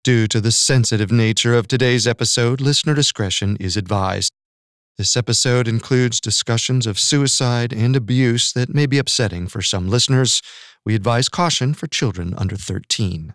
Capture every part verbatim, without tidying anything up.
Due to the sensitive nature of today's episode, listener discretion is advised. This episode includes discussions of suicide and abuse that may be upsetting for some listeners. We advise caution for children under thirteen.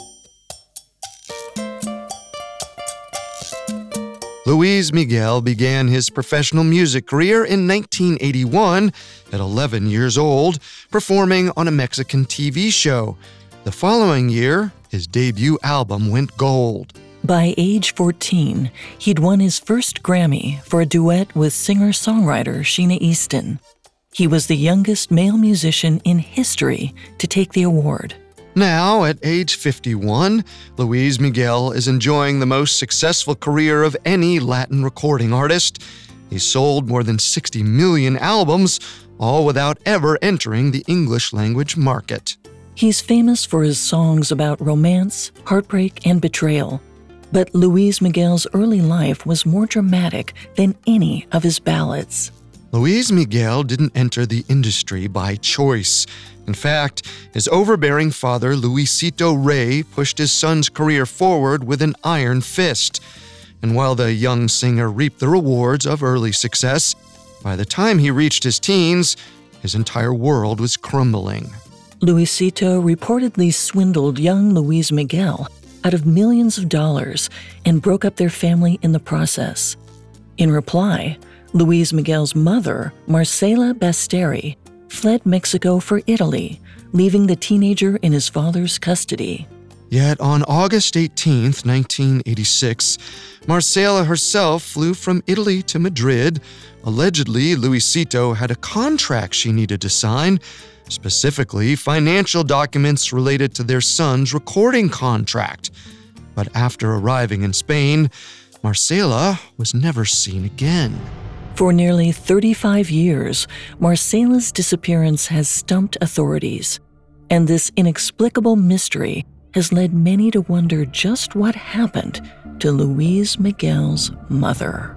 Luis Miguel began his professional music career in nineteen eighty-one at eleven years old, performing on a Mexican T V show. The following year, his debut album went gold. By age fourteen, he'd won his first Grammy for a duet with singer-songwriter Sheena Easton. He was the youngest male musician in history to take the award. Now, at age fifty-one, Luis Miguel is enjoying the most successful career of any Latin recording artist. He sold more than sixty million albums, all without ever entering the English language market. He's famous for his songs about romance, heartbreak, and betrayal. But Luis Miguel's early life was more dramatic than any of his ballads. Luis Miguel didn't enter the industry by choice. In fact, his overbearing father, Luisito Rey, pushed his son's career forward with an iron fist. And while the young singer reaped the rewards of early success, by the time he reached his teens, his entire world was crumbling. Luisito reportedly swindled young Luis Miguel out of millions of dollars and broke up their family in the process. In reply, Luis Miguel's mother, Marcela Basteri, fled Mexico for Italy, leaving the teenager in his father's custody. Yet on August eighteenth, nineteen eighty-six, Marcela herself flew from Italy to Madrid. Allegedly, Luisito had a contract she needed to sign, specifically financial documents related to their son's recording contract. But after arriving in Spain, Marcela was never seen again. For nearly thirty-five years, Marcela's disappearance has stumped authorities, and this inexplicable mystery has led many to wonder just what happened to Luis Miguel's mother.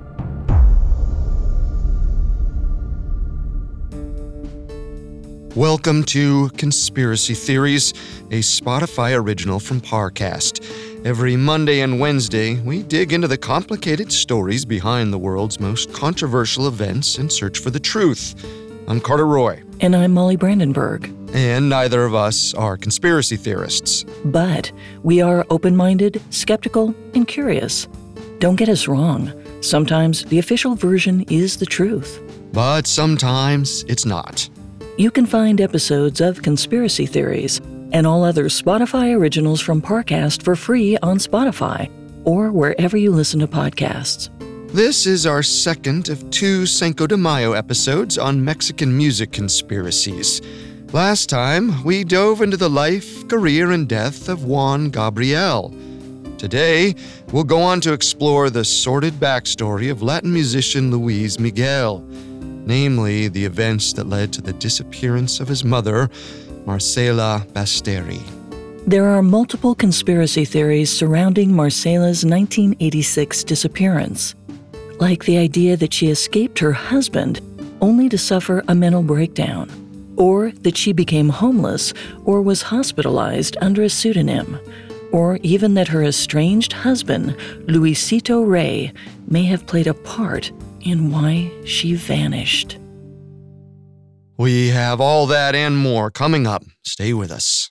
Welcome to Conspiracy Theories, a Spotify original from Parcast. Every Monday and Wednesday, we dig into the complicated stories behind the world's most controversial events and search for the truth. I'm Carter Roy. And I'm Molly Brandenburg. And neither of us are conspiracy theorists. But we are open-minded, skeptical, and curious. Don't get us wrong. Sometimes the official version is the truth. But sometimes it's not. You can find episodes of Conspiracy Theories and all other Spotify originals from Parcast for free on Spotify or wherever you listen to podcasts. This is our second of two Cinco de Mayo episodes on Mexican music conspiracies. Last time, we dove into the life, career, and death of Juan Gabriel. Today, we'll go on to explore the sordid backstory of Latin musician Luis Miguel, namely the events that led to the disappearance of his mother, Marcela Basteri. There are multiple conspiracy theories surrounding Marcela's nineteen eighty-six disappearance, like the idea that she escaped her husband only to suffer a mental breakdown, or that she became homeless or was hospitalized under a pseudonym, or even that her estranged husband, Luisito Rey, may have played a part in why she vanished. We have all that and more coming up. Stay with us.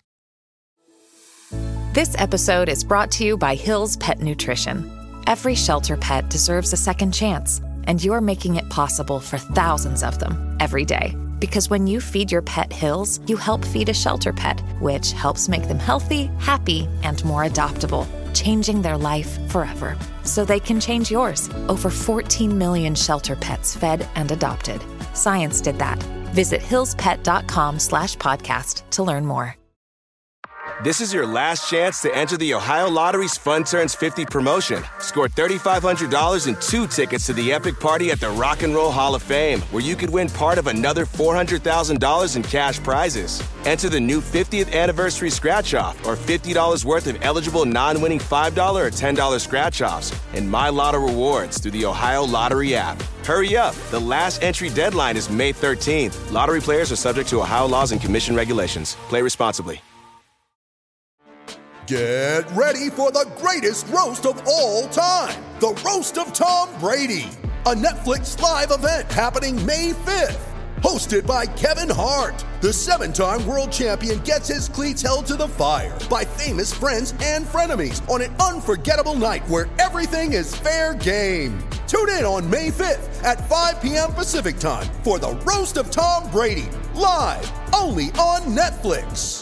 This episode is brought to you by Hill's Pet Nutrition. Every shelter pet deserves a second chance, and you're making it possible for thousands of them every day. Because when you feed your pet Hill's, you help feed a shelter pet, which helps make them healthy, happy, and more adoptable, changing their life forever. So they can change yours. Over fourteen million shelter pets fed and adopted. Science did that. Visit hillspet.com slash podcast to learn more. This is your last chance to enter the Ohio Lottery's Fun Turns fifty promotion. Score three thousand five hundred dollars and two tickets to the epic party at the Rock and Roll Hall of Fame, where you could win part of another four hundred thousand dollars in cash prizes. Enter the new fiftieth anniversary scratch-off or fifty dollars worth of eligible non-winning five dollars or ten dollars scratch-offs and My Lotto rewards through the Ohio Lottery app. Hurry up. The last entry deadline is May thirteenth. Lottery players are subject to Ohio laws and commission regulations. Play responsibly. Get ready for the greatest roast of all time, the Roast of Tom Brady, a Netflix live event happening May fifth. Hosted by Kevin Hart, the seven-time world champion gets his cleats held to the fire by famous friends and frenemies on an unforgettable night where everything is fair game. Tune in on May fifth at five p.m. Pacific time for the Roast of Tom Brady, live only on Netflix.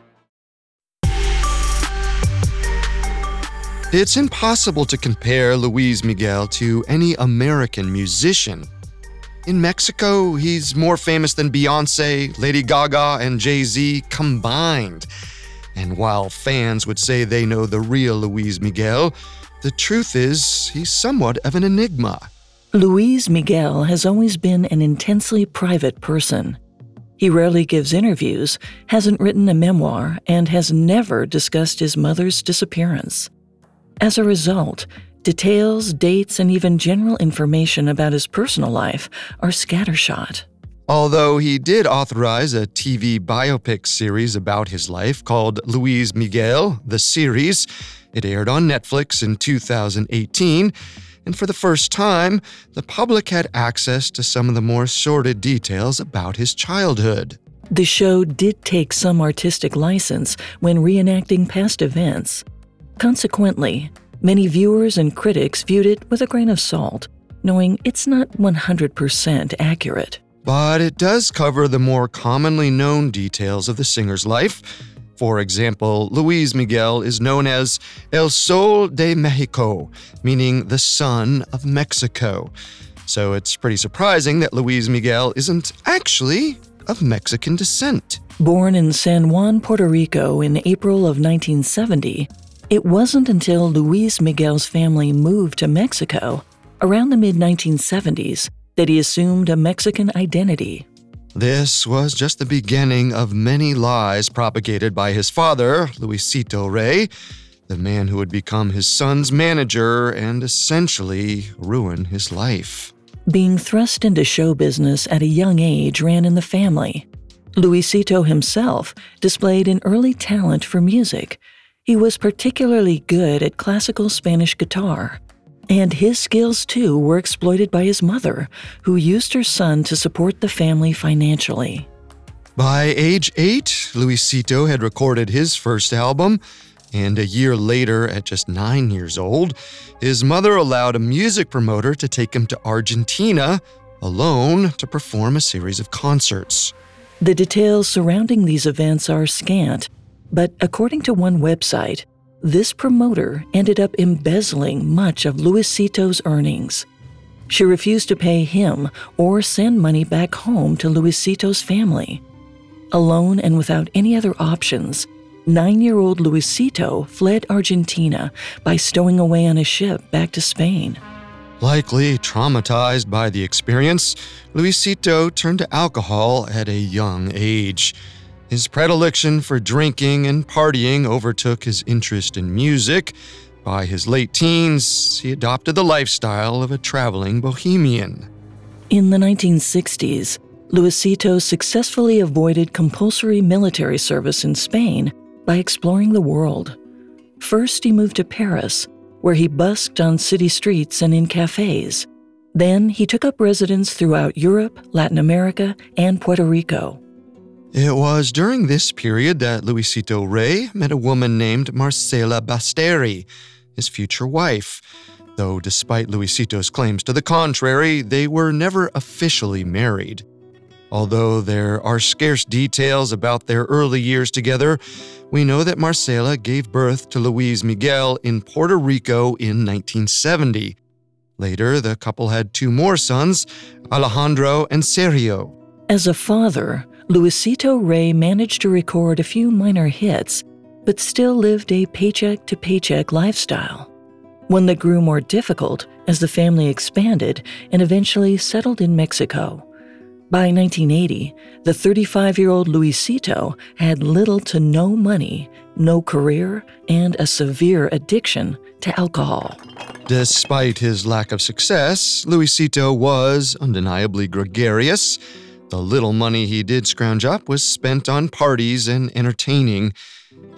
It's impossible to compare Luis Miguel to any American musician. In Mexico, he's more famous than Beyoncé, Lady Gaga, and Jay-Z combined. And while fans would say they know the real Luis Miguel, the truth is he's somewhat of an enigma. Luis Miguel has always been an intensely private person. He rarely gives interviews, hasn't written a memoir, and has never discussed his mother's disappearance. As a result, details, dates, and even general information about his personal life are scattershot. Although he did authorize a T V biopic series about his life called Luis Miguel, the series, it aired on Netflix in two thousand eighteen, and for the first time, the public had access to some of the more sordid details about his childhood. The show did take some artistic license when reenacting past events. Consequently, many viewers and critics viewed it with a grain of salt, knowing it's not one hundred percent accurate. But it does cover the more commonly known details of the singer's life. For example, Luis Miguel is known as El Sol de Mexico, meaning the sun of Mexico. So it's pretty surprising that Luis Miguel isn't actually of Mexican descent. Born in San Juan, Puerto Rico in April of nineteen seventy, it wasn't until Luis Miguel's family moved to Mexico around the mid nineteen seventies that he assumed a Mexican identity. This was just the beginning of many lies propagated by his father, Luisito Rey, the man who would become his son's manager and essentially ruin his life. Being thrust into show business at a young age ran in the family. Luisito himself displayed an early talent for music. He was particularly good at classical Spanish guitar, and his skills too were exploited by his mother, who used her son to support the family financially. By age eight, Luisito had recorded his first album, and a year later, at just nine years old, his mother allowed a music promoter to take him to Argentina alone to perform a series of concerts. The details surrounding these events are scant, but according to one website, this promoter ended up embezzling much of Luisito's earnings. She refused to pay him or send money back home to Luisito's family. Alone and without any other options, nine-year-old Luisito fled Argentina by stowing away on a ship back to Spain. Likely traumatized by the experience, Luisito turned to alcohol at a young age. His predilection for drinking and partying overtook his interest in music. By his late teens, he adopted the lifestyle of a traveling bohemian. In the nineteen sixties, Luisito successfully avoided compulsory military service in Spain by exploring the world. First, he moved to Paris, where he busked on city streets and in cafes. Then, he took up residence throughout Europe, Latin America, and Puerto Rico. It was during this period that Luisito Rey met a woman named Marcela Basteri, his future wife. Though despite Luisito's claims to the contrary, they were never officially married. Although there are scarce details about their early years together, we know that Marcela gave birth to Luis Miguel in Puerto Rico in nineteen seventy. Later, the couple had two more sons, Alejandro and Sergio. As a father, Luisito Rey managed to record a few minor hits, but still lived a paycheck-to-paycheck lifestyle, one that grew more difficult as the family expanded and eventually settled in Mexico. By nineteen eighty, the thirty-five-year-old Luisito had little to no money, no career, and a severe addiction to alcohol. Despite his lack of success, Luisito was undeniably gregarious. The little money he did scrounge up was spent on parties and entertaining.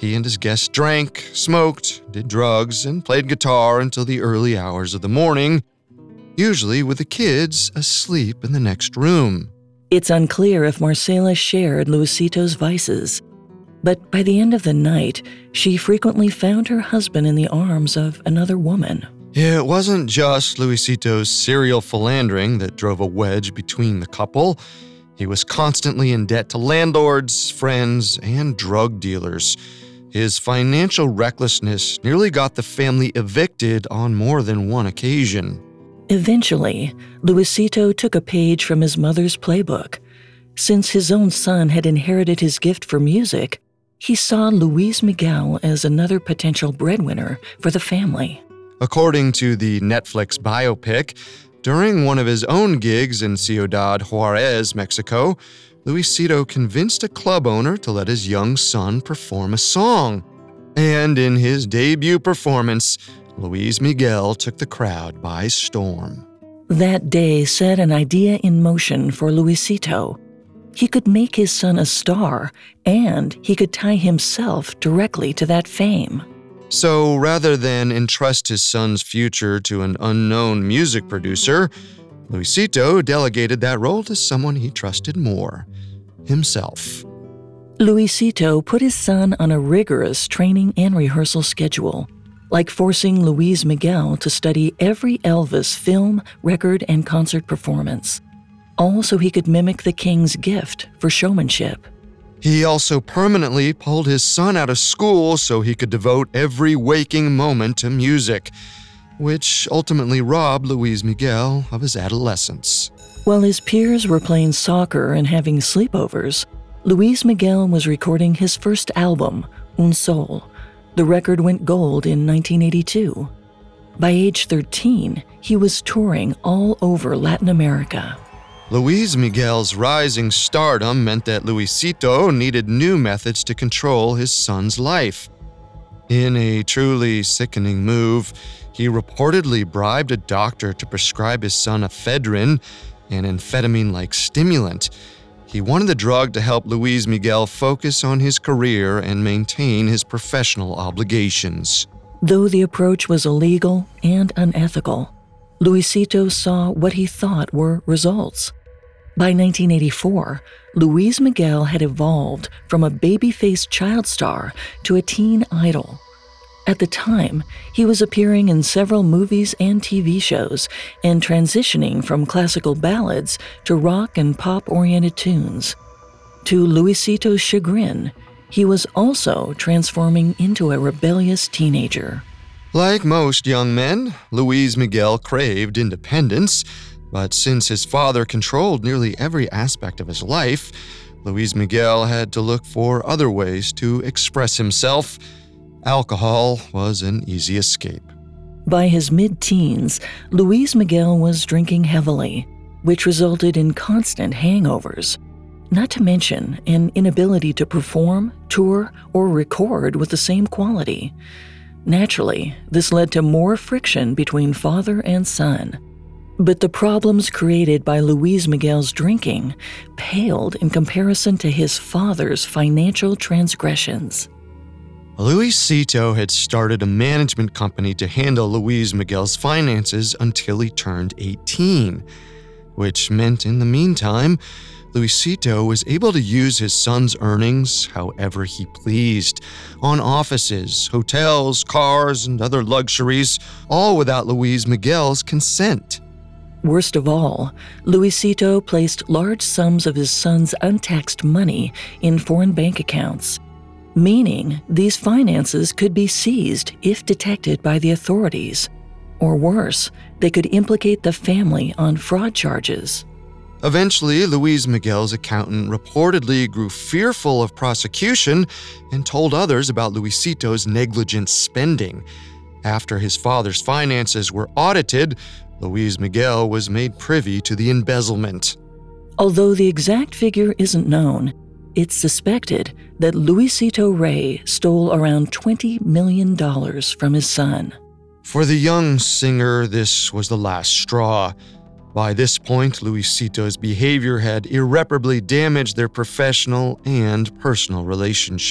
he and his guests drank, smoked, did drugs, and played guitar until the early hours of the morning, usually with the kids asleep in the next room. It's unclear if Marcela shared Luisito's vices, but by the end of the night, she frequently found her husband in the arms of another woman. It wasn't just Luisito's serial philandering that drove a wedge between the couple. He was constantly in debt to landlords, friends, and drug dealers. His financial recklessness nearly got the family evicted on more than one occasion. Eventually, Luisito took a page from his mother's playbook. Since his own son had inherited his gift for music, he saw Luis Miguel as another potential breadwinner for the family. According to the Netflix biopic, during one of his own gigs in Ciudad Juarez, Mexico, Luisito convinced a club owner to let his young son perform a song. And in his debut performance, Luis Miguel took the crowd by storm. That day set an idea in motion for Luisito. He could make his son a star, and he could tie himself directly to that fame. So rather than entrust his son's future to an unknown music producer, Luisito delegated that role to someone he trusted more, himself. Luisito put his son on a rigorous training and rehearsal schedule, like forcing Luis Miguel to study every Elvis film, record, and concert performance, all so he could mimic the king's gift for showmanship. He also permanently pulled his son out of school so he could devote every waking moment to music, which ultimately robbed Luis Miguel of his adolescence. While his peers were playing soccer and having sleepovers, Luis Miguel was recording his first album, Un Sol. The record went gold in nineteen eighty-two. By age thirteen, he was touring all over Latin America. Luis Miguel's rising stardom meant that Luisito needed new methods to control his son's life. In a truly sickening move, he reportedly bribed a doctor to prescribe his son ephedrine, an amphetamine-like stimulant. He wanted the drug to help Luis Miguel focus on his career and maintain his professional obligations. Though the approach was illegal and unethical, Luisito saw what he thought were results. By nineteen eighty-four, Luis Miguel had evolved from a baby-faced child star to a teen idol. At the time, he was appearing in several movies and T V shows and transitioning from classical ballads to rock and pop-oriented tunes. To Luisito's chagrin, he was also transforming into a rebellious teenager. Like most young men, Luis Miguel craved independence, but since his father controlled nearly every aspect of his life, Luis Miguel had to look for other ways to express himself. Alcohol was an easy escape. By his mid-teens, Luis Miguel was drinking heavily, which resulted in constant hangovers, not to mention an inability to perform, tour, or record with the same quality. Naturally, this led to more friction between father and son. But the problems created by Luis Miguel's drinking paled in comparison to his father's financial transgressions. Luisito had started a management company to handle Luis Miguel's finances until he turned eighteen, which meant in the meantime, Luisito was able to use his son's earnings however he pleased, on offices, hotels, cars, and other luxuries, all without Luis Miguel's consent. Worst of all, Luisito placed large sums of his son's untaxed money in foreign bank accounts, meaning these finances could be seized if detected by the authorities. Or worse, they could implicate the family on fraud charges. Eventually, Luis Miguel's accountant reportedly grew fearful of prosecution and told others about Luisito's negligent spending. After his father's finances were audited, Luis Miguel was made privy to the embezzlement. Although the exact figure isn't known, it's suspected that Luisito Rey stole around twenty million dollars from his son. For the young singer, this was the last straw. By this point, Luisito's behavior had irreparably damaged their professional and personal relationship.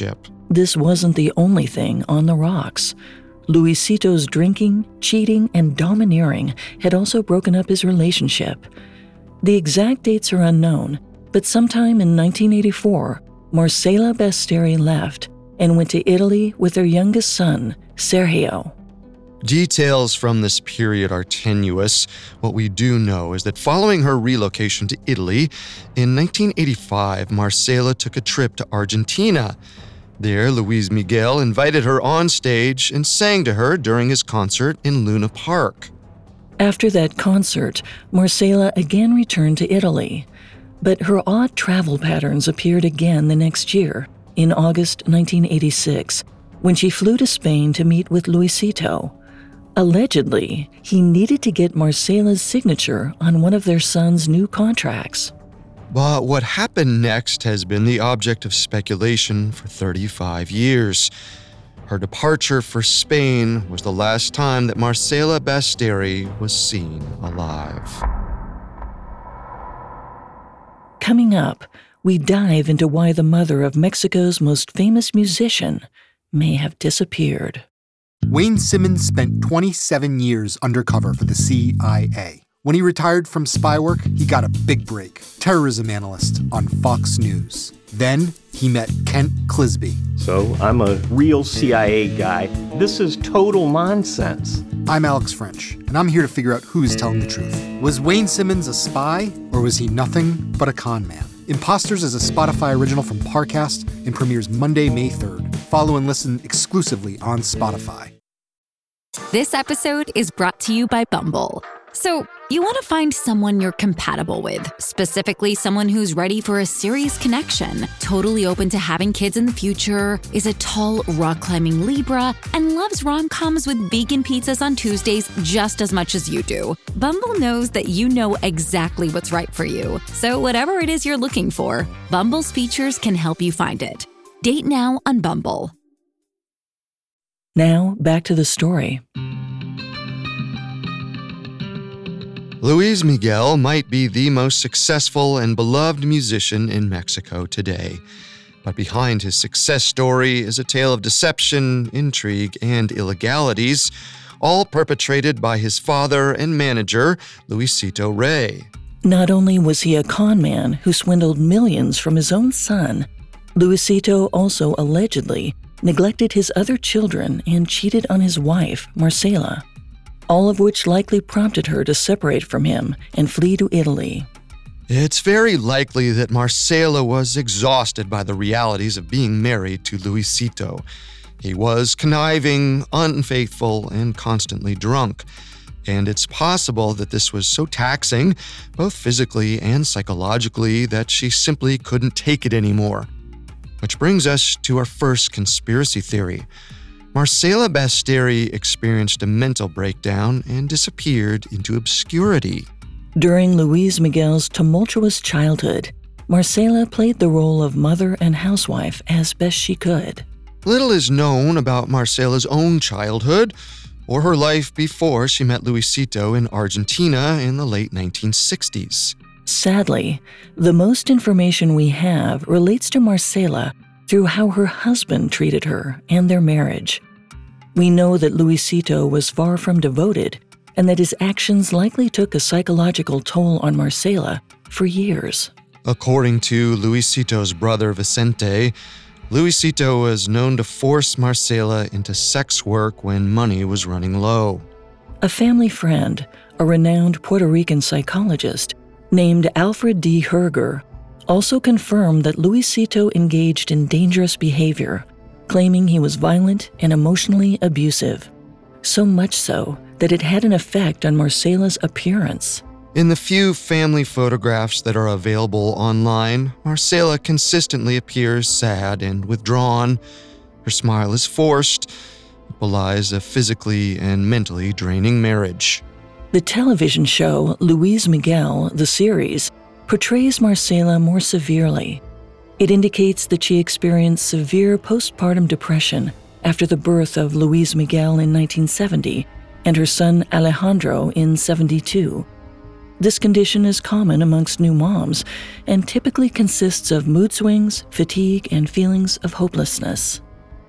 This wasn't the only thing on the rocks. Luisito's drinking, cheating, and domineering had also broken up his relationship. The exact dates are unknown, but sometime in nineteen eighty-four, Marcela Basteri left and went to Italy with their youngest son, Sergio. Details from this period are tenuous. What we do know is that following her relocation to Italy, in nineteen eighty-five, Marcela took a trip to Argentina. There, Luis Miguel invited her on stage and sang to her during his concert in Luna Park. After that concert, Marcela again returned to Italy. But her odd travel patterns appeared again the next year, in August nineteen eighty-six, when she flew to Spain to meet with Luisito. Allegedly, he needed to get Marcela's signature on one of their son's new contracts. But what happened next has been the object of speculation for thirty-five years. Her departure for Spain was the last time that Marcela Basteri was seen alive. Coming up, we dive into why the mother of Mexico's most famous musician may have disappeared. Wayne Simmons spent twenty-seven years undercover for the C I A. When he retired from spy work, he got a big break, terrorism analyst on Fox News. Then he met Kent Clisby. So I'm a real C I A guy. This is total nonsense. I'm Alex French, and I'm here to figure out who's telling the truth. Was Wayne Simmons a spy, or was he nothing but a con man? Imposters is a Spotify original from Parcast and premieres Monday, May third. Follow and listen exclusively on Spotify. This episode is brought to you by Bumble. So, you want to find someone you're compatible with, specifically someone who's ready for a serious connection, totally open to having kids in the future, is a tall, rock-climbing Libra, and loves rom-coms with vegan pizzas on Tuesdays just as much as you do. Bumble knows that you know exactly what's right for you. So whatever it is you're looking for, Bumble's features can help you find it. Date now on Bumble. Now, back to the story. Luis Miguel might be the most successful and beloved musician in Mexico today. But behind his success story is a tale of deception, intrigue, and illegalities, all perpetrated by his father and manager, Luisito Rey. Not only was he a con man who swindled millions from his own son, Luisito also allegedly neglected his other children and cheated on his wife, Marcela, all of which likely prompted her to separate from him and flee to Italy. It's very likely that Marcela was exhausted by the realities of being married to Luisito. He was conniving, unfaithful, and constantly drunk. And it's possible that this was so taxing, both physically and psychologically, that she simply couldn't take it anymore. Which brings us to our first conspiracy theory. Marcela Basteri experienced a mental breakdown and disappeared into obscurity. During Luis Miguel's tumultuous childhood, Marcela played the role of mother and housewife as best she could. Little is known about Marcela's own childhood or her life before she met Luisito in Argentina in the late nineteen sixties. Sadly, the most information we have relates to Marcela through how her husband treated her and their marriage. We know that Luisito was far from devoted and that his actions likely took a psychological toll on Marcela for years. According to Luisito's brother Vicente, Luisito was known to force Marcela into sex work when money was running low. A family friend, a renowned Puerto Rican psychologist named Alfred D. Herger, also confirmed that Luisito engaged in dangerous behavior, claiming he was violent and emotionally abusive. So much so that it had an effect on Marcela's appearance. In the few family photographs that are available online, Marcela consistently appears sad and withdrawn. Her smile is forced. It belies a physically and mentally draining marriage. The television show Luis Miguel, the series, portrays Marcela more severely. It indicates that she experienced severe postpartum depression after the birth of Luis Miguel in nineteen seventy and her son Alejandro in seventy-two. This condition is common amongst new moms and typically consists of mood swings, fatigue, and feelings of hopelessness.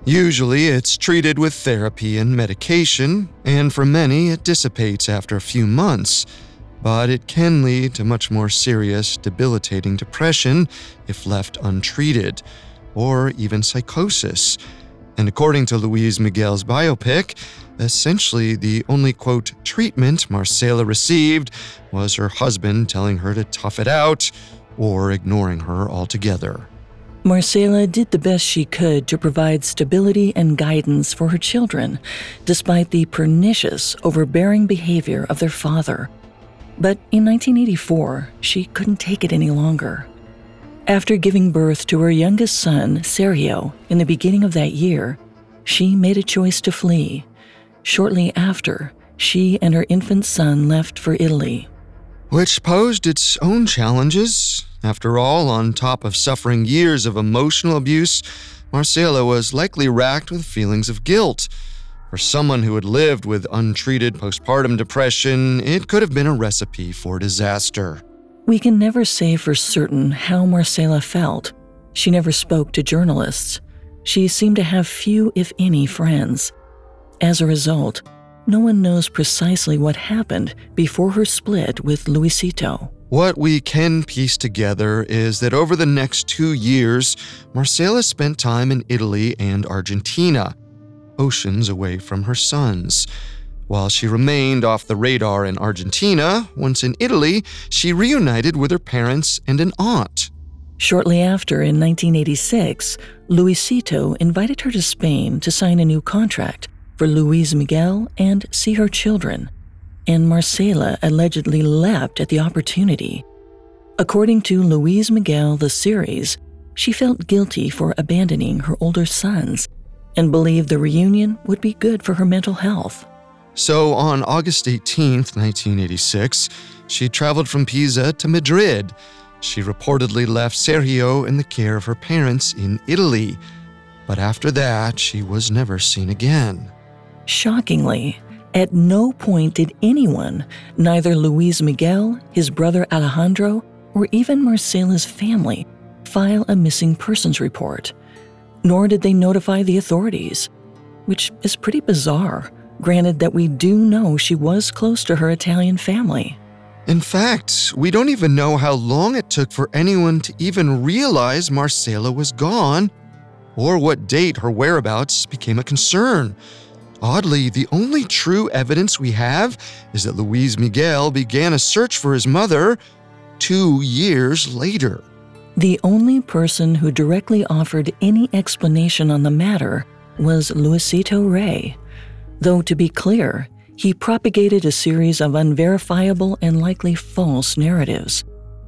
Usually, it's treated with therapy and medication, and for many, it dissipates after a few months. But it can lead to much more serious, debilitating depression if left untreated, or even psychosis. And according to Luis Miguel's biopic, essentially the only, quote, treatment Marcela received was her husband telling her to tough it out or ignoring her altogether. Marcela did the best she could to provide stability and guidance for her children, despite the pernicious, overbearing behavior of their father. But in nineteen eighty-four, she couldn't take it any longer. After giving birth to her youngest son, Sergio, in the beginning of that year, she made a choice to flee. Shortly after, she and her infant son left for Italy. Which posed its own challenges. After all, on top of suffering years of emotional abuse, Marcela was likely racked with feelings of guilt. For someone who had lived with untreated postpartum depression, it could have been a recipe for disaster. We can never say for certain how Marcela felt. She never spoke to journalists. She seemed to have few, if any, friends. As a result, no one knows precisely what happened before her split with Luisito. What we can piece together is that over the next two years, Marcela spent time in Italy and Argentina, oceans away from her sons. While she remained off the radar in Argentina, once in Italy, she reunited with her parents and an aunt. Shortly after, in nineteen eighty-six, Luisito invited her to Spain to sign a new contract for Luis Miguel and see her children, and Marcela allegedly leapt at the opportunity. According to Luis Miguel, the series, she felt guilty for abandoning her older sons and believed the reunion would be good for her mental health. So on August eighteenth, nineteen eighty-six, she traveled from Pisa to Madrid. She reportedly left Sergio in the care of her parents in Italy. But after that, she was never seen again. Shockingly, at no point did anyone, neither Luis Miguel, his brother Alejandro, or even Marcela's family, file a missing persons report. Nor did they notify the authorities, which is pretty bizarre, granted that we do know she was close to her Italian family. In fact, we don't even know how long it took for anyone to even realize Marcela was gone, or what date her whereabouts became a concern. Oddly, the only true evidence we have is that Luis Miguel began a search for his mother two years later. The only person who directly offered any explanation on the matter was Luisito Rey. Though, to be clear, he propagated a series of unverifiable and likely false narratives.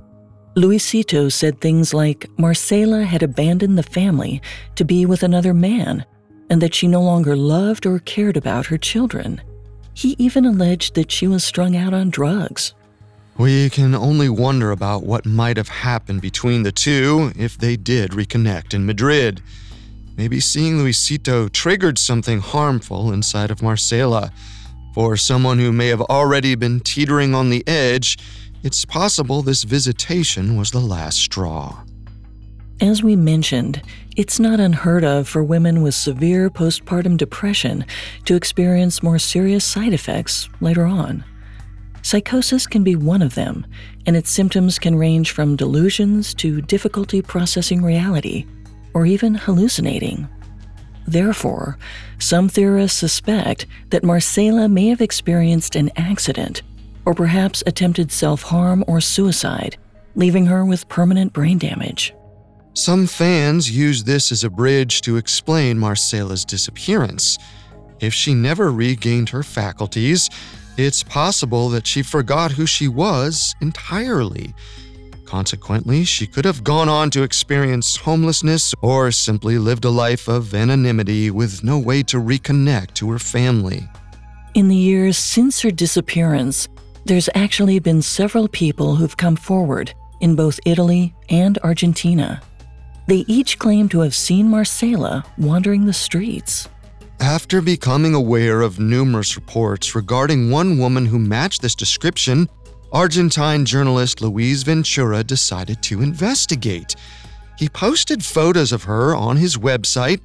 Luisito said things like Marcela had abandoned the family to be with another man, and that she no longer loved or cared about her children. He even alleged that she was strung out on drugs. We can only wonder about what might have happened between the two if they did reconnect in Madrid. Maybe seeing Luisito triggered something harmful inside of Marcela. For someone who may have already been teetering on the edge, it's possible this visitation was the last straw. As we mentioned, it's not unheard of for women with severe postpartum depression to experience more serious side effects later on. Psychosis can be one of them, and its symptoms can range from delusions to difficulty processing reality, or even hallucinating. Therefore, some theorists suspect that Marcela may have experienced an accident, or perhaps attempted self-harm or suicide, leaving her with permanent brain damage. Some fans use this as a bridge to explain Marcela's disappearance. If she never regained her faculties, it's possible that she forgot who she was entirely. Consequently, she could have gone on to experience homelessness or simply lived a life of anonymity with no way to reconnect to her family. In the years since her disappearance, there's actually been several people who've come forward in both Italy and Argentina. They each claim to have seen Marcela wandering the streets. After becoming aware of numerous reports regarding one woman who matched this description, Argentine journalist Luis Ventura decided to investigate. He posted photos of her on his website,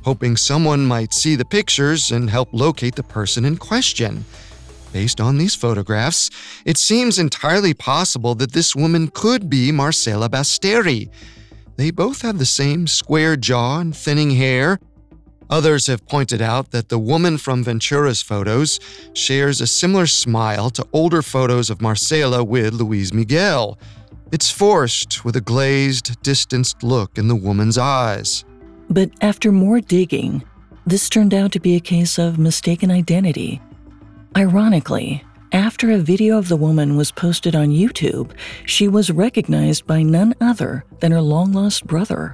hoping someone might see the pictures and help locate the person in question. Based on these photographs, it seems entirely possible that this woman could be Marcella Basteri. They both have the same square jaw and thinning hair. Others have pointed out that the woman from Ventura's photos shares a similar smile to older photos of Marcella with Luis Miguel. It's forced with a glazed, distanced look in the woman's eyes. But after more digging, this turned out to be a case of mistaken identity. Ironically, after a video of the woman was posted on YouTube, she was recognized by none other than her long-lost brother.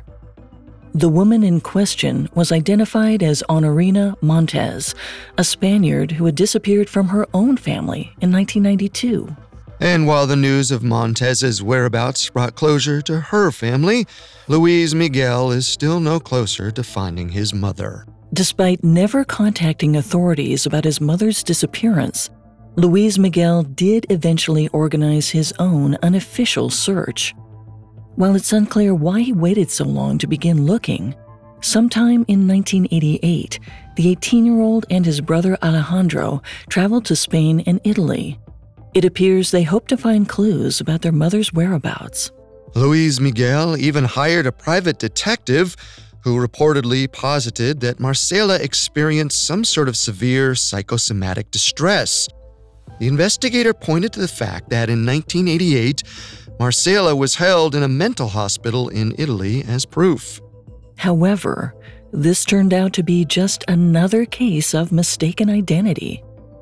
The woman in question was identified as Honorina Montes, a Spaniard who had disappeared from her own family in nineteen ninety-two. And while the news of Montez's whereabouts brought closure to her family, Luis Miguel is still no closer to finding his mother. Despite never contacting authorities about his mother's disappearance, Luis Miguel did eventually organize his own unofficial search. While it's unclear why he waited so long to begin looking, sometime in nineteen eighty-eight, the eighteen-year-old and his brother Alejandro traveled to Spain and Italy. It appears they hoped to find clues about their mother's whereabouts. Luis Miguel even hired a private detective who reportedly posited that Marcella experienced some sort of severe psychosomatic distress. The investigator pointed to the fact that in nineteen eighty-eight, Marcella was held in a mental hospital in Italy as proof. However, this turned out to be just another case of mistaken identity.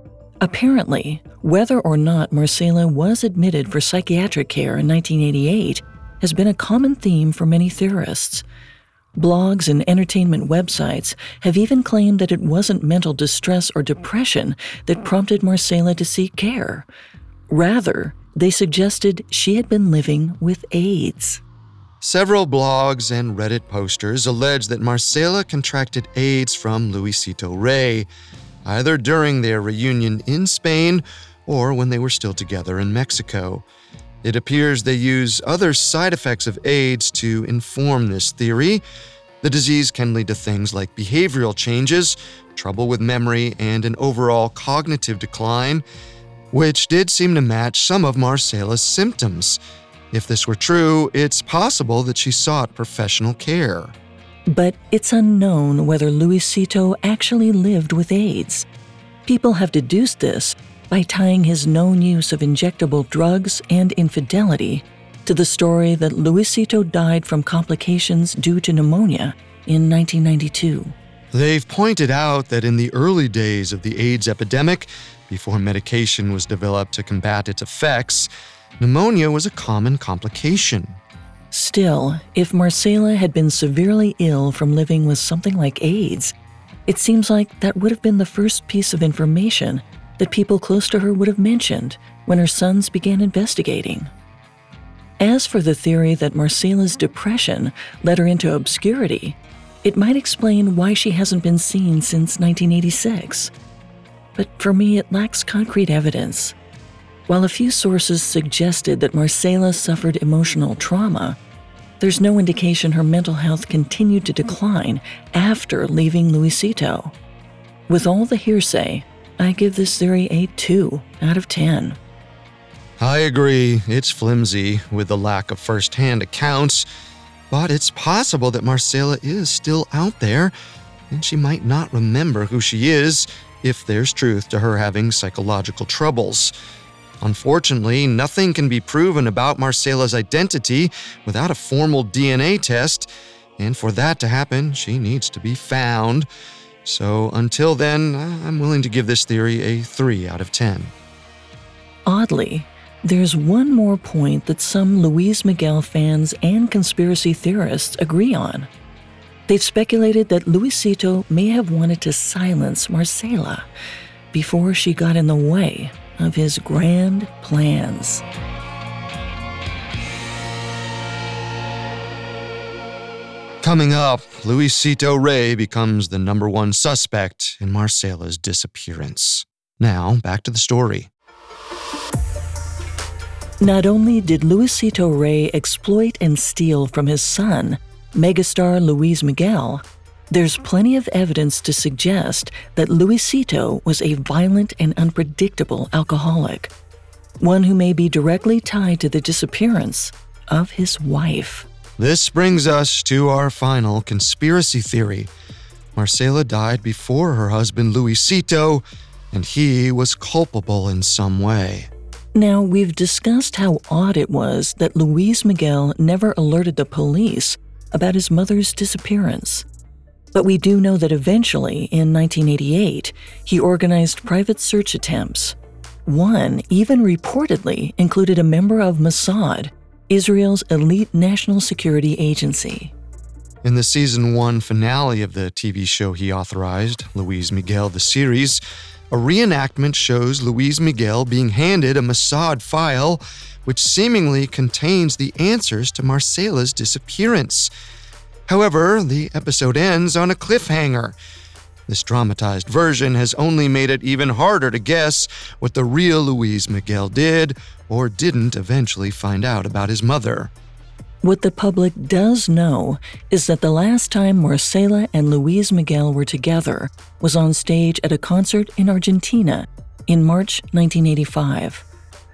Apparently, whether or not Marcella was admitted for psychiatric care in nineteen eighty-eight has been a common theme for many theorists. Blogs and entertainment websites have even claimed that it wasn't mental distress or depression that prompted Marcella to seek care. Rather, they suggested she had been living with AIDS. Several blogs and Reddit posters allege that Marcella contracted AIDS from Luisito Rey, either during their reunion in Spain or when they were still together in Mexico. It appears they use other side effects of AIDS to inform this theory. The disease can lead to things like behavioral changes, trouble with memory, and an overall cognitive decline, which did seem to match some of Marcella's symptoms. If this were true, it's possible that she sought professional care. But it's unknown whether Luisito actually lived with AIDS. People have deduced this by tying his known use of injectable drugs and infidelity to the story that Luisito died from complications due to pneumonia in nineteen ninety-two. They've pointed out that in the early days of the AIDS epidemic, before medication was developed to combat its effects, pneumonia was a common complication. Still, if Marcella had been severely ill from living with something like AIDS, it seems like that would have been the first piece of information that people close to her would have mentioned when her sons began investigating. As for the theory that Marcella's depression led her into obscurity, it might explain why she hasn't been seen since nineteen eighty-six. But for me, it lacks concrete evidence. While a few sources suggested that Marcella suffered emotional trauma, there's no indication her mental health continued to decline after leaving Luisito. With all the hearsay, I give this theory a two out of ten. I agree, it's flimsy with the lack of first-hand accounts, but it's possible that Marcella is still out there, and she might not remember who she is if there's truth to her having psychological troubles. Unfortunately, nothing can be proven about Marcella's identity without a formal D N A test, and for that to happen, she needs to be found. So until then, I'm willing to give this theory a three out of ten. Oddly, there's one more point that some Luis Miguel fans and conspiracy theorists agree on. They've speculated that Luisito may have wanted to silence Marcella before she got in the way of his grand plans. Coming up, Luisito Rey becomes the number one suspect in Marcella's disappearance. Now, back to the story. Not only did Luisito Rey exploit and steal from his son, megastar Luis Miguel, There's plenty of evidence to suggest that Luisito was a violent and unpredictable alcoholic, one who may be directly tied to the disappearance of his wife. This brings us to our final conspiracy theory. Marcela died before her husband Luisito, and he was culpable in some way. Now, we've discussed how odd it was that Luis Miguel never alerted the police about his mother's disappearance. But we do know that eventually, in nineteen eighty-eight, he organized private search attempts. One even reportedly included a member of Mossad, Israel's elite national security agency. In the season one finale of the T V show he authorized, Luis Miguel the Series, a reenactment shows Luis Miguel being handed a Mossad file which seemingly contains the answers to Marcela's disappearance. However, the episode ends on a cliffhanger. This dramatized version has only made it even harder to guess what the real Luis Miguel did or didn't eventually find out about his mother. What the public does know is that the last time Marcela and Luis Miguel were together was on stage at a concert in Argentina in March nineteen eighty-five.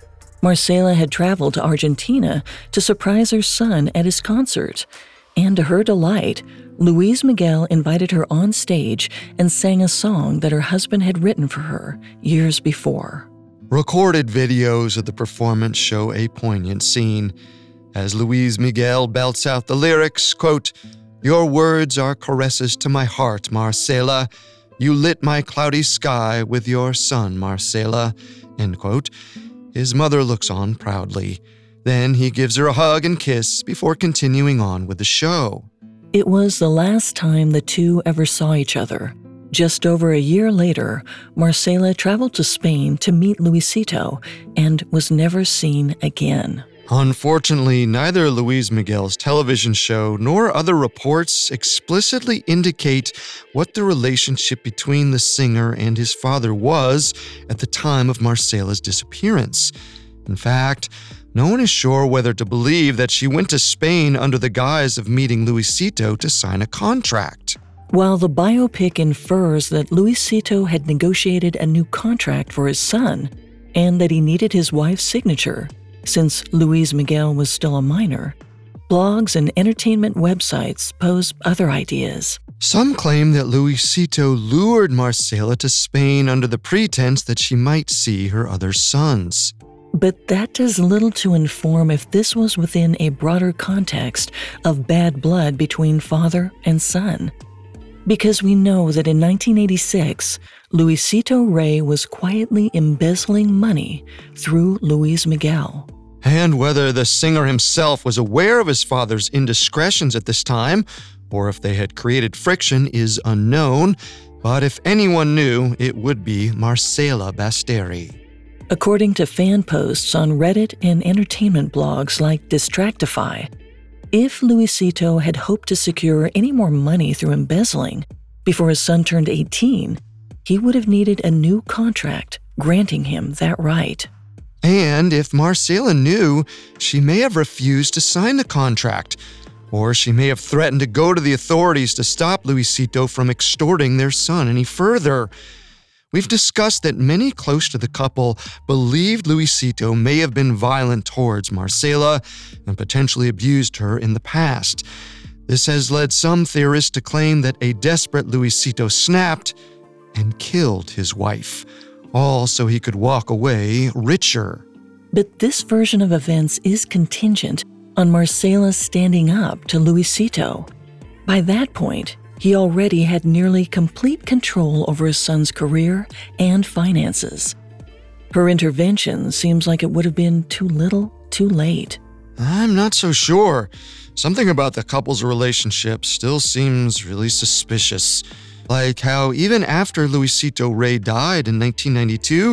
Marcela had traveled to Argentina to surprise her son at his concert, and to her delight, Luis Miguel invited her on stage and sang a song that her husband had written for her years before. Recorded videos of the performance show a poignant scene. As Luis Miguel belts out the lyrics, quote, "Your words are caresses to my heart, Marcela. You lit my cloudy sky with your sun, Marcela," end quote. His mother looks on proudly. Then he gives her a hug and kiss before continuing on with the show. It was the last time the two ever saw each other. Just over a year later, Marcela traveled to Spain to meet Luisito and was never seen again. Unfortunately, neither Luis Miguel's television show nor other reports explicitly indicate what the relationship between the singer and his father was at the time of Marcela's disappearance. In fact, no one is sure whether to believe that she went to Spain under the guise of meeting Luisito to sign a contract. While the biopic infers that Luisito had negotiated a new contract for his son and that he needed his wife's signature, since Luis Miguel was still a minor, blogs and entertainment websites pose other ideas. Some claim that Luisito lured Marcela to Spain under the pretense that she might see her other sons. But that does little to inform if this was within a broader context of bad blood between father and son. Because we know that in nineteen eighty-six, Luisito Rey was quietly embezzling money through Luis Miguel. And whether the singer himself was aware of his father's indiscretions at this time, or if they had created friction, is unknown, but if anyone knew, it would be Marcela Basteri. According to fan posts on Reddit and entertainment blogs like Distractify, if Luisito had hoped to secure any more money through embezzling before his son turned eighteen, he would have needed a new contract granting him that right. And if Marcela knew, she may have refused to sign the contract, or she may have threatened to go to the authorities to stop Luisito from extorting their son any further. We've discussed that many close to the couple believed Luisito may have been violent towards Marcela and potentially abused her in the past. This has led some theorists to claim that a desperate Luisito snapped and killed his wife, all so he could walk away richer. But this version of events is contingent on Marcela standing up to Luisito. By that point, he already had nearly complete control over his son's career and finances. Her intervention seems like it would have been too little, too late. I'm not so sure. Something about the couple's relationship still seems really suspicious. Like how even after Luisito Rey died in nineteen ninety-two,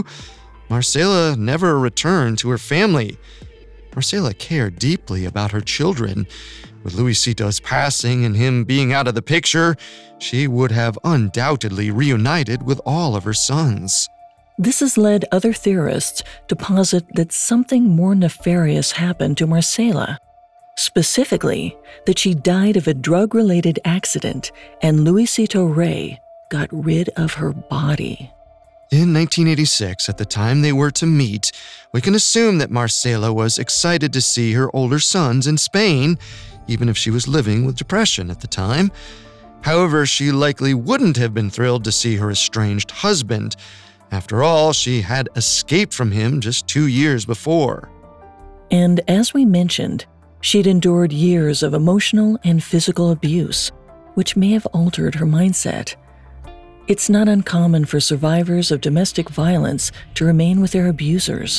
Marcela never returned to her family. Marcela cared deeply about her children. With Luisito's passing and him being out of the picture, she would have undoubtedly reunited with all of her sons. This has led other theorists to posit that something more nefarious happened to Marcela. Specifically, that she died of a drug-related accident and Luisito Rey got rid of her body. In nineteen eighty-six, at the time they were to meet, we can assume that Marcela was excited to see her older sons in Spain, even if she was living with depression at the time. However, she likely wouldn't have been thrilled to see her estranged husband. After all, she had escaped from him just two years before. And as we mentioned, she'd endured years of emotional and physical abuse, which may have altered her mindset. It's not uncommon for survivors of domestic violence to remain with their abusers.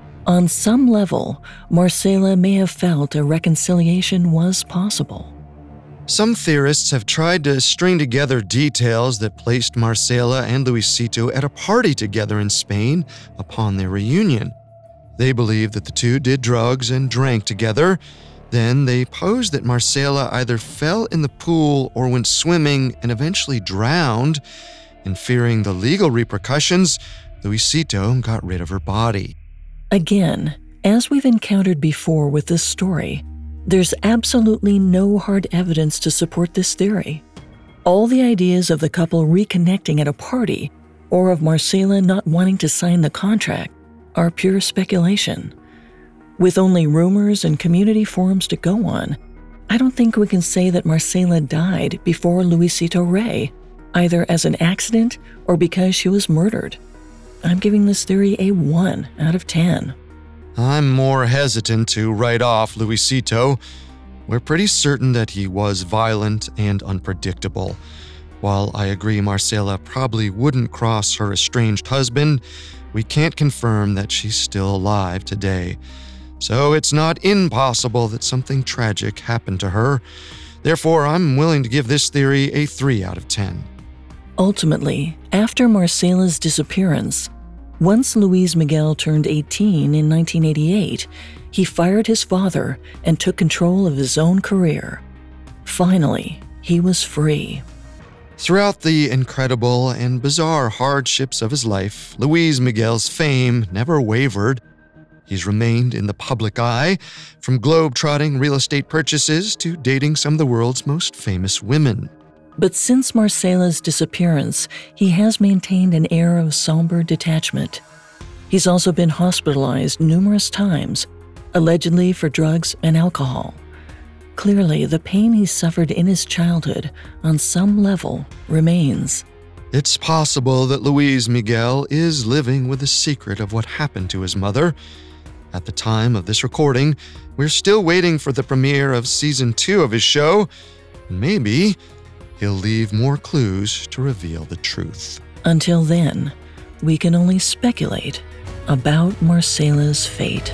On some level, Marcela may have felt a reconciliation was possible. Some theorists have tried to string together details that placed Marcela and Luisito at a party together in Spain upon their reunion. They believe that the two did drugs and drank together. Then they posed that Marcela either fell in the pool or went swimming and eventually drowned. And fearing the legal repercussions, Luisito got rid of her body. Again, as we've encountered before with this story, there's absolutely no hard evidence to support this theory. All the ideas of the couple reconnecting at a party or of Marcela not wanting to sign the contract are pure speculation. With only rumors and community forums to go on, I don't think we can say that Marcela died before Luisito Rey, either as an accident or because she was murdered. I'm giving this theory a one out of ten. I'm more hesitant to write off Luisito. We're pretty certain that he was violent and unpredictable. While I agree Marcela probably wouldn't cross her estranged husband, we can't confirm that she's still alive today. So it's not impossible that something tragic happened to her. Therefore, I'm willing to give this theory a three out of ten. Ultimately, after Marcela's disappearance, once Luis Miguel turned eighteen in nineteen eighty-eight, he fired his father and took control of his own career. Finally, he was free. Throughout the incredible and bizarre hardships of his life, Luis Miguel's fame never wavered. He's remained in the public eye, from globe-trotting real estate purchases to dating some of the world's most famous women. But since Marcela's disappearance, he has maintained an air of somber detachment. He's also been hospitalized numerous times, allegedly for drugs and alcohol. Clearly, the pain he suffered in his childhood, on some level, remains. It's possible that Luis Miguel is living with the secret of what happened to his mother. At the time of this recording, we're still waiting for the premiere of season two of his show. Maybe he'll leave more clues to reveal the truth. Until then, we can only speculate about Marcela's fate.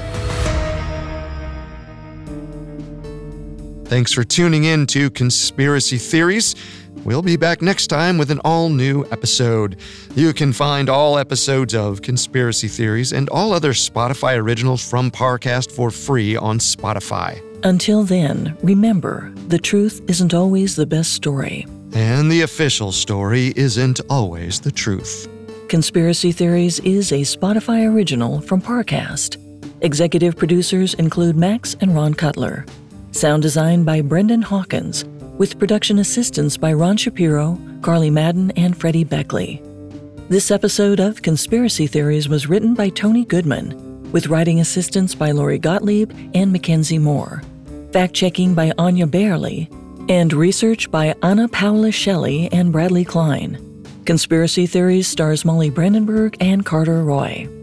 Thanks for tuning in to Conspiracy Theories. We'll be back next time with an all-new episode. You can find all episodes of Conspiracy Theories and all other Spotify originals from Parcast for free on Spotify. Until then, remember, the truth isn't always the best story. And the official story isn't always the truth. Conspiracy Theories is a Spotify original from Parcast. Executive producers include Max and Ron Cutler. Sound design by Brendan Hawkins, with production assistance by Ron Shapiro, Carly Madden, and Freddie Beckley. This episode of Conspiracy Theories was written by Tony Goodman, with writing assistance by Lori Gottlieb and Mackenzie Moore, fact-checking by Anya Bailey, and research by Anna Paula Shelley and Bradley Klein. Conspiracy Theories stars Molly Brandenburg and Carter Roy.